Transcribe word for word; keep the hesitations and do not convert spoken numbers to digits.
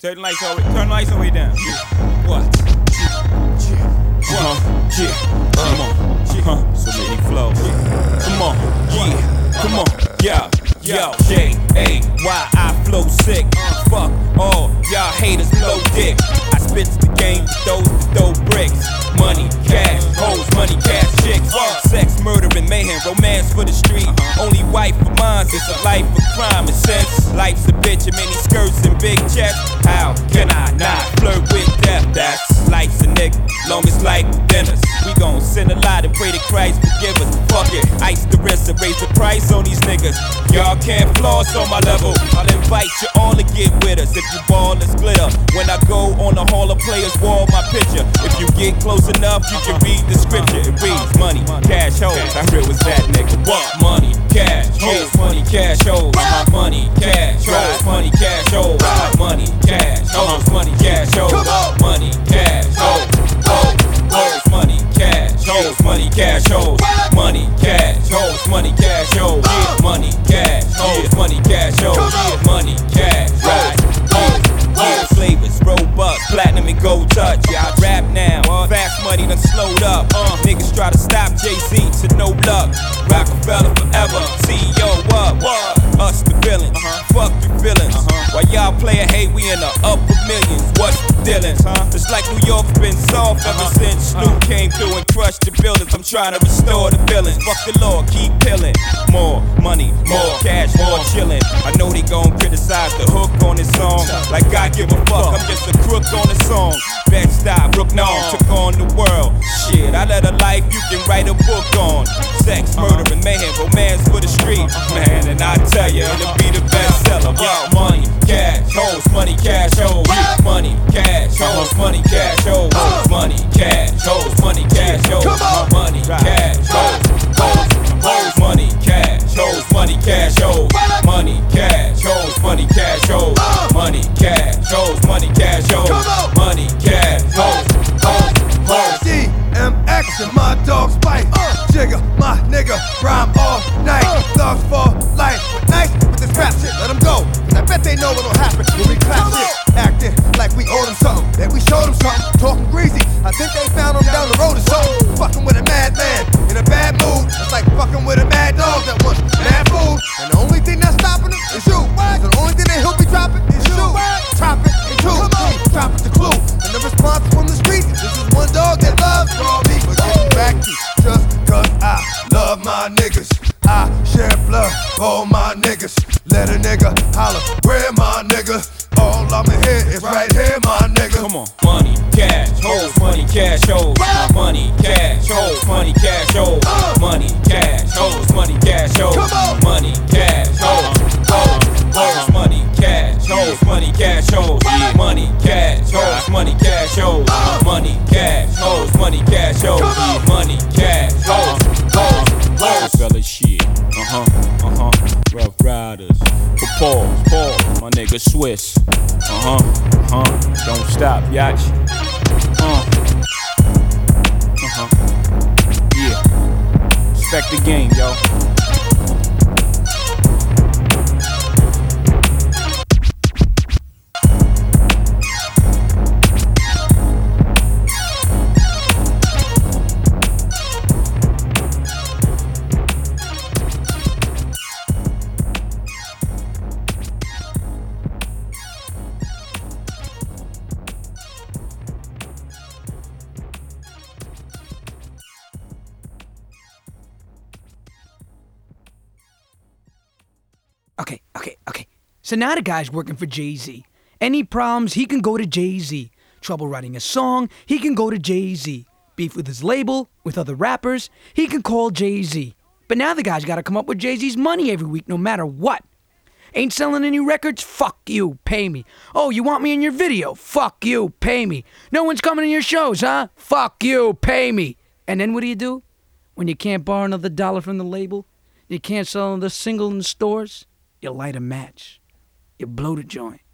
Turn the lights all the way, turn the lights all the way down. What? Uh-huh. Yeah. Come on. Uh-huh. So many flows. Come on. Yeah. Come on. Yeah. Yo. J A Y I flow sick. Fuck all y'all haters blow dick. I spit the game with those that throw bricks. Money, cash, hoes, money, cash, chicks. Sex, murder, and mayhem, romance for the street. Only wife of mine, it's a life of crime. And since life's a bitch and many skirts and big chests, how can I not flirt with death? That's life's a nigga, long as life within us. We gon' sin a lot and pray that Christ forgive us. Fuck it, ice the wrist and raise the price on these niggas. Y'all can't floss on my level. I'll invite you all to get with us. If you ball, let's glitter. When I go on the Hall of Players wall, my picture. If you get close enough, you can read the scripture. It reads money, cash, hoes. How real was that, nigga? What? Money, cash, hoes, money, cash, hoes. Money, cash, hoes, money, cash, hoes. Money, cash, hoes, money, cash, hoes. Money, cash, hoes, hoes, hoes, money, cash, hoes, money, cash, hoes. Money, cash, hoes, money, cash, hoes. Money, cash, hoes, money, cash, hoes. Money, cash, right, hoes. Yeah, flavors, robust, platinum and gold touch. Yeah, I rap now, fast money done slowed up. Uh, niggas try to stop Jay-Z to no luck. Rockefeller forever, C E O up. Us the villains, fuck your feelings. While y'all playin' hate, we in the upper millions. What's the dealings? It's like New York's been soft ever since Snoop came through and crushed the buildings. I'm trying to restore the feelings. Fuck the law, keep pillin'. More money, more cash, more chillin'. I know they gon' criticize the hook on this song. Like I give a fuck, I'm just a crook on the song. Bed-Stuy, Brook-Norm, took on the world. Shit, I led a life you can write a book on. Sex, murder, and mayhem, romance for the street. Man, and I tell you, it'll be the bestseller. Yo, money, cash, hoes, money, cash, hoes. Money, cash, hoes, money, cash, hoes. Money, cash, hoes, money, cash, hoes. Money, cash, hoes, hoes, hoes. Money, cash, hoes, money, cash, hoes. Money, cash, hoes, money, cash, hoes. Money, cash, hoes, money, cash, hoes. Money, cash, hoes, hoes, hoes. D M X and my dog's bite. Jigga, my nigga, rhyme all night. Thugs for life, but nice with this rap shit. Let them go, cause I bet they know what'll happen when we clap shit. Acting like we owe them something, that we showed them something. Talking greasy, I think they found them down the road or something. Fucking with a madman in a bad mood. It's like fucking with a mad dog that wants mad food. And the only thing that's stopping him is you. So the only thing that he'll be dropping is you. Chop it in two, drop it the clue. And the response from the street, this is one dog that loves raw meat. But getting back to just cause I love my niggas. I share blood, all my niggas. Let a nigga holler, where my nigga? All I'ma hear is right here, my nigga. Come on. Money, cash, hoes, money, cash, hoes. Money, cash, hoes, money, cash, hoes. Money, cash, hoes, money, cash, hoes. Money, cash, hoes, hoes, hoes. Money, cash, hoes, money, cash, hoes. Money, cash, hoes, money, cash, hoes. Money, cash, hoes, money, cash, hoes. Money, cash, hoes, hoes, hoes. Fella shit. Uh huh, uh huh. Rough Riders. For pause, pause. My nigga Swiss. Uh huh, uh huh. Don't stop, yatch. Uh. Uh huh. Yeah. Respect the game, yo. Okay, okay, okay. So now the guy's working for Jay-Z. Any problems, he can go to Jay-Z. Trouble writing a song, he can go to Jay-Z. Beef with his label, with other rappers, he can call Jay-Z. But now the guy's gotta come up with Jay-Z's money every week, no matter what. Ain't selling any records? Fuck you, pay me. Oh, you want me in your video? Fuck you, pay me. No one's coming to your shows, huh? Fuck you, pay me. And then what do you do? When you can't borrow another dollar from the label, you can't sell another single in the stores, you light a match. You blow the joint.